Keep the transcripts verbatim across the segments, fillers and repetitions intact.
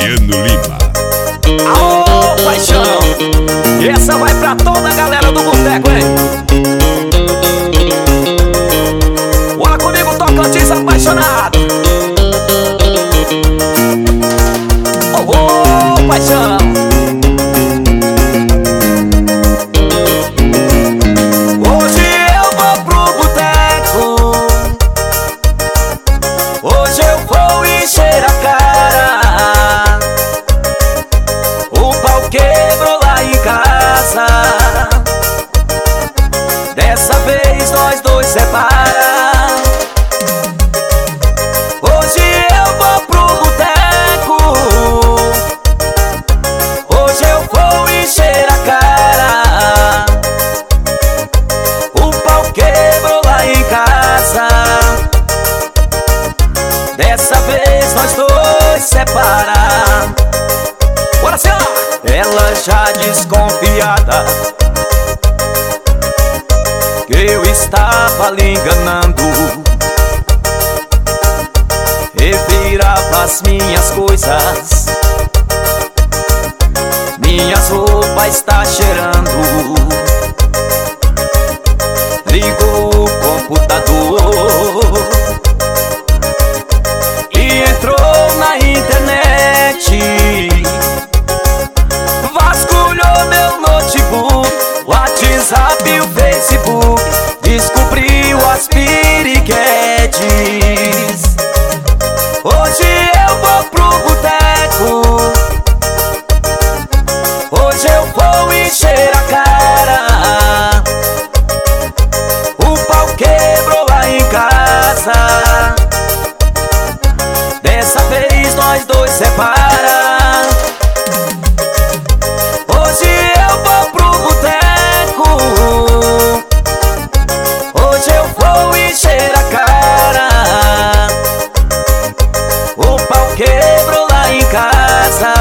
Cristiano Lima. Aô, paixão! E essa vai pra toda a galera do boteco, hein? Bora comigo, Tocantins apaixonado. Oh, oh, paixão! Hoje eu vou pro boteco, hoje eu vou encher a cara. O pau quebrou lá em casa, dessa vez nós dois separa. Hoje eu vou pro boteco, hoje eu vou encher a cara. O pau quebrou lá em casa, dessa vez nós dois separa. Bora, senhora! Ela já desconfiada que eu estava lhe enganando, revirava as minhas coisas, minhas roupas está cheirando. Ligou o computador e entrou na internet, vasculhou meu notebook, WhatsApp e o Facebook, descobriu as piriquetes. Hoje eu vou pro boteco, hoje eu vou encher a cara. O pau quebrou lá em casa, dessa vez nós dois separa. Hoje eu vou pro boteco, hoje eu vou encher a cara. O pau quebrou lá em casa,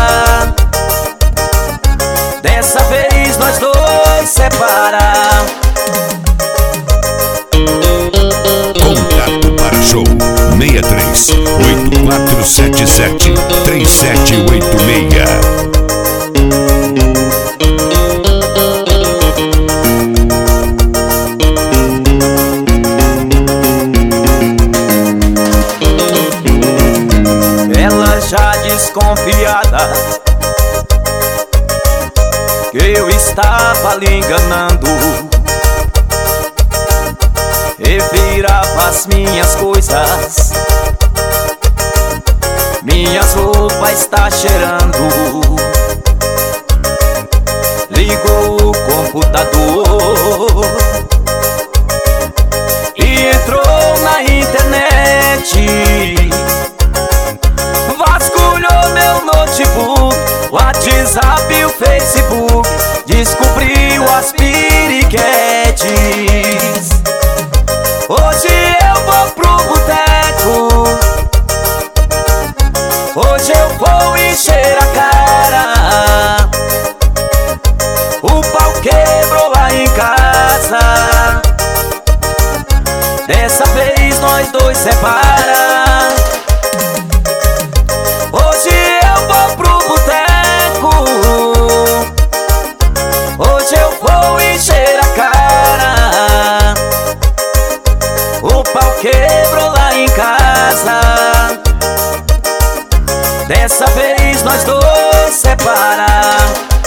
dessa vez nós dois separa. Contato para show seis três oito quatro sete sete três sete oito seis. Ela já desconfiada que eu estava lhe enganando, revirava as minhas coisas, minhas roupas está cheirando. Ligou o computador e entrou na internet, vasculhou meu notebook, WhatsApp e o Facebook, descobriu as piriquetes. Hoje eu vou pro boteco, hoje eu vou encher a cara. O pau quebrou lá em casa, dessa vez nós dois separa. Hoje eu vou pro boteco, hoje eu vou encher a cara. O pau quebrou lá em casa, dessa vez nós dois separa.